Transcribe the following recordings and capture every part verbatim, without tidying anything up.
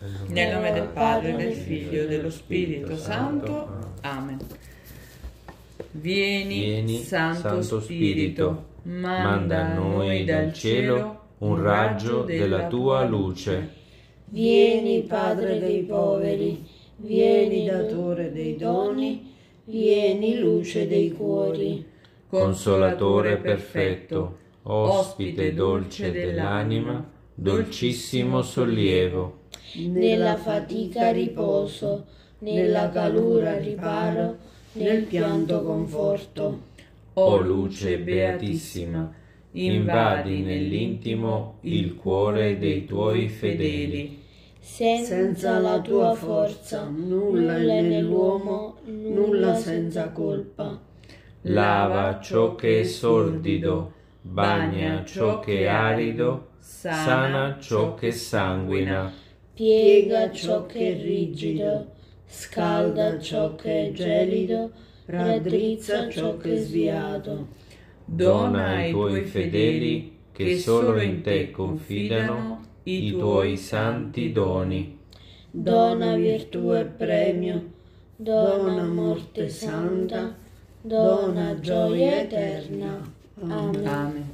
Nel nome del Padre, del Figlio e dello Spirito Santo. Amen. Vieni, Vieni, Santo, Santo Spirito, manda a noi dal cielo un raggio della tua luce. Vieni, Padre dei poveri, vieni, datore dei doni, vieni, luce dei cuori. Consolatore perfetto, ospite dolce dell'anima, dolcissimo sollievo. Nella fatica riposo, nella calura riparo, nel pianto conforto. O luce beatissima, invadi nell'intimo il cuore dei tuoi fedeli. Senza la tua forza nulla è nell'uomo, nulla senza colpa. Lava ciò che è sordido, bagna ciò che è arido, sana ciò che sanguina. Piega ciò che è rigido, scalda ciò che è gelido, raddrizza ciò che è sviato. Dona ai tuoi fedeli, che solo in te confidano, i tuoi santi doni. Dona virtù e premio, dona morte santa, dona gioia eterna. Amen. Amen.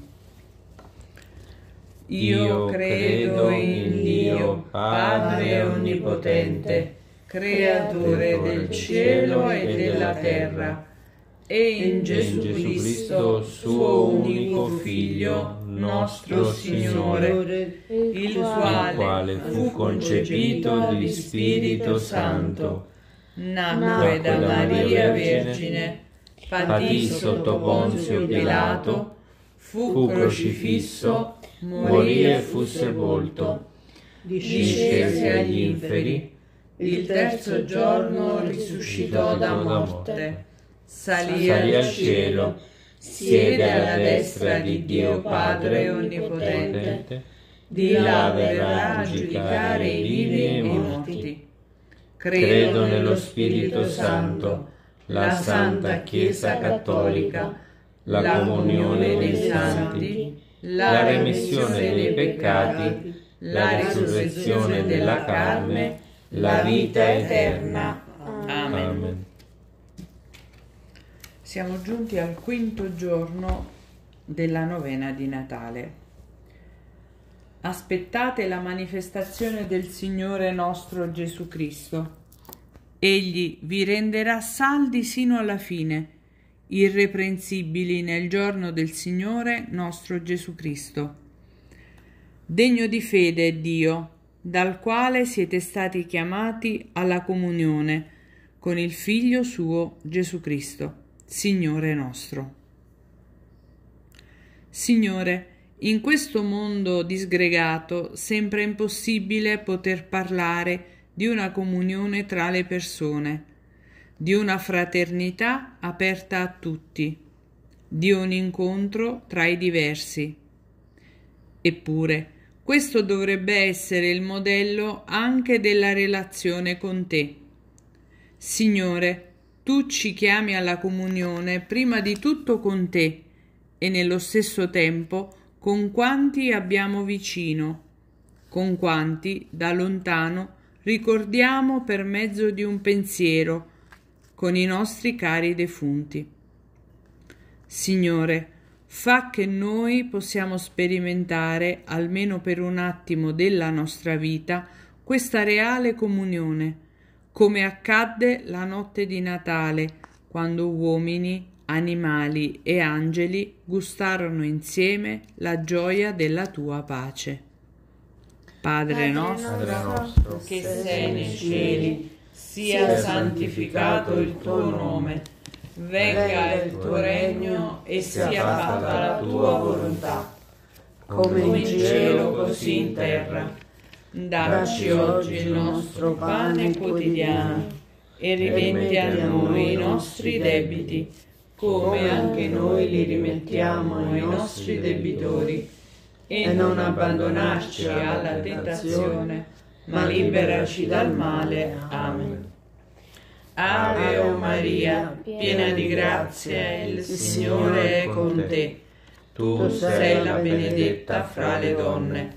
Io credo in Dio, Padre Onnipotente, Creatore del cielo e della terra, e in Gesù Cristo, suo unico Figlio, nostro Signore, il quale fu concepito di Spirito Santo, nacque da Maria Vergine, patì sotto Ponzio Pilato, fu crocifisso, morì e fu sepolto, discese agli inferi, il terzo giorno risuscitò da morte, salì al cielo, siede alla destra di Dio Padre Onnipotente, di là verrà a giudicare i vivi e i morti. Credo nello Spirito Santo, la Santa Chiesa Cattolica, la comunione dei santi, la remissione dei peccati, la risurrezione della carne, la vita eterna. Amen. Amen. Siamo giunti al quinto giorno della novena di Natale. Aspettate la manifestazione del Signore nostro Gesù Cristo. Egli vi renderà saldi sino alla fine, irreprensibili nel giorno del Signore nostro Gesù Cristo. Degno di fede è Dio, dal quale siete stati chiamati alla comunione con il Figlio suo Gesù Cristo, Signore nostro. Signore, in questo mondo disgregato sembra impossibile poter parlare di una comunione tra le persone, di una fraternità aperta a tutti, di un incontro tra i diversi. Eppure, questo dovrebbe essere il modello anche della relazione con te. Signore, tu ci chiami alla comunione prima di tutto con te e nello stesso tempo con quanti abbiamo vicino, con quanti da lontano ricordiamo per mezzo di un pensiero, con i nostri cari defunti. Signore, fa che noi possiamo sperimentare, almeno per un attimo della nostra vita, questa reale comunione, come accadde la notte di Natale, quando uomini, animali e angeli gustarono insieme la gioia della tua pace. Padre nostro, Padre nostro, che sei nei cieli, sia santificato il tuo nome, venga il tuo regno e sia fatta la tua volontà, come in cielo così in terra. Dacci oggi il nostro pane quotidiano e rimetti a noi i nostri debiti, come anche noi li rimettiamo ai nostri debitori, e non abbandonarci alla tentazione, ma liberaci dal male. Amen. Ave o Maria, piena di grazia, il Signore è con te. Tu sei la benedetta fra le donne,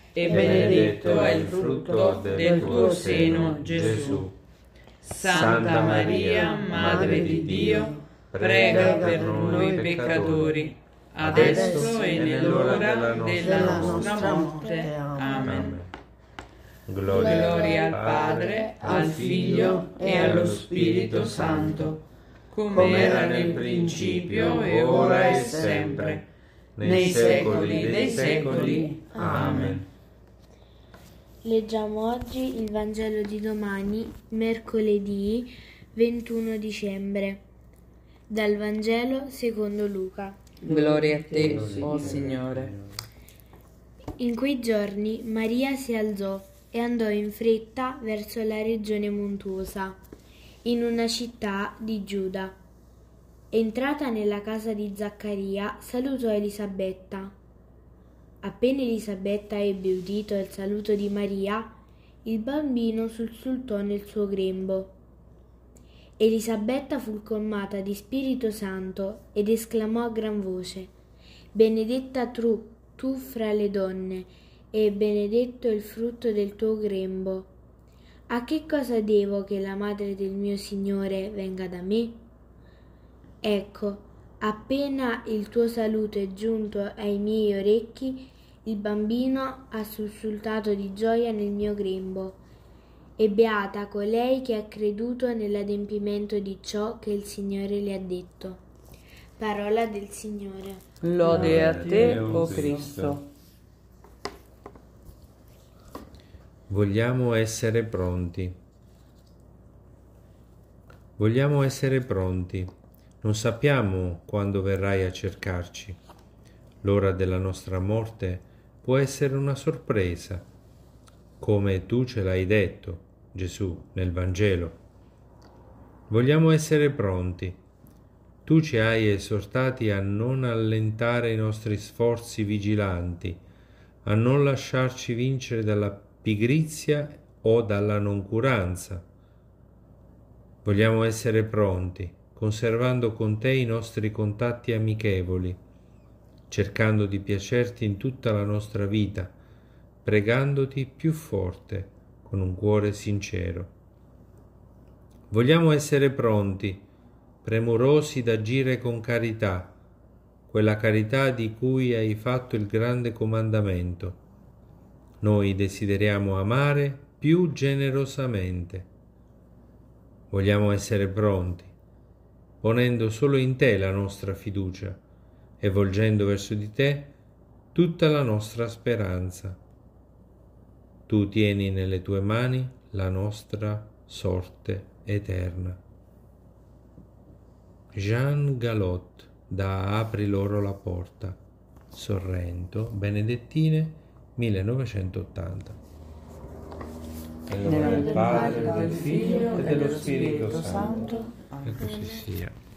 e benedetto è il frutto del tuo seno, Gesù. Santa Maria, Madre di Dio, prega per noi peccatori, adesso e nell'ora della nostra morte. Amen. Gloria al Padre, al Figlio e allo Spirito Santo, come era nel principio e ora e sempre, nei secoli dei secoli. Amen. Leggiamo oggi il Vangelo di domani, mercoledì ventuno dicembre, dal Vangelo secondo Luca. Gloria a te, o Signore. In quei giorni Maria si alzò e andò in fretta verso la regione montuosa, in una città di Giuda. Entrata nella casa di Zaccaria, salutò Elisabetta. Appena Elisabetta ebbe udito il saluto di Maria, il bambino sussultò nel suo grembo. Elisabetta fu colmata di Spirito Santo ed esclamò a gran voce: Benedetta tu, tu fra le donne, e benedetto il frutto del tuo grembo. A che cosa devo che la madre del mio Signore venga da me? Ecco, appena il tuo saluto è giunto ai miei orecchi, il bambino ha sussultato di gioia nel mio grembo. E beata colei che ha creduto nell'adempimento di ciò che il Signore le ha detto. Parola del Signore. Lode a te, o Cristo. Vogliamo essere pronti. Vogliamo essere pronti. Non sappiamo quando verrai a cercarci. L'ora della nostra morte può essere una sorpresa, come tu ce l'hai detto, Gesù, nel Vangelo. Vogliamo essere pronti. Tu ci hai esortati a non allentare i nostri sforzi vigilanti, a non lasciarci vincere dalla pigrizia o dalla noncuranza. Vogliamo essere pronti, conservando con te i nostri contatti amichevoli, cercando di piacerti in tutta la nostra vita, pregandoti più forte, con un cuore sincero. Vogliamo essere pronti, premurosi d'agire con carità, quella carità di cui hai fatto il grande comandamento. Noi desideriamo amare più generosamente. Vogliamo essere pronti, ponendo solo in te la nostra fiducia e volgendo verso di te tutta la nostra speranza. Tu tieni nelle tue mani la nostra sorte eterna. Jean Galot, da Apri loro la porta, Sorrento, Benedettine, millenovecentottanta. Nel nome del Padre, del Figlio e dello Spirito Santo. E così sia.